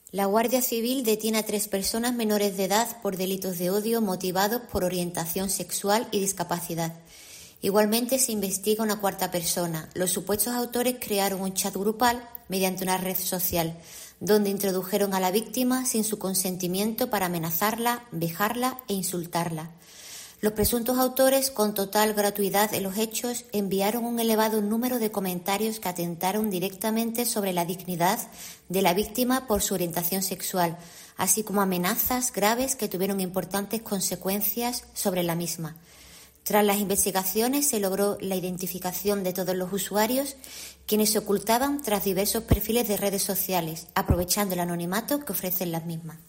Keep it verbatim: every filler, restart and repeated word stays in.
La Guardia Civil detiene a tres personas menores de edad por delitos de odio motivados por orientación sexual y discapacidad. Igualmente se investiga una cuarta persona. Los supuestos autores crearon un chat grupal mediante una red social, donde introdujeron a la víctima sin su consentimiento para amenazarla, vejarla e insultarla. Los presuntos autores, con total gratuidad en los hechos, enviaron un elevado número de comentarios que atentaron directamente sobre la dignidad de la víctima por su orientación sexual, así como amenazas graves que tuvieron importantes consecuencias sobre la misma. Tras las investigaciones se logró la identificación de todos los usuarios, quienes se ocultaban tras diversos perfiles de redes sociales, aprovechando el anonimato que ofrecen las mismas.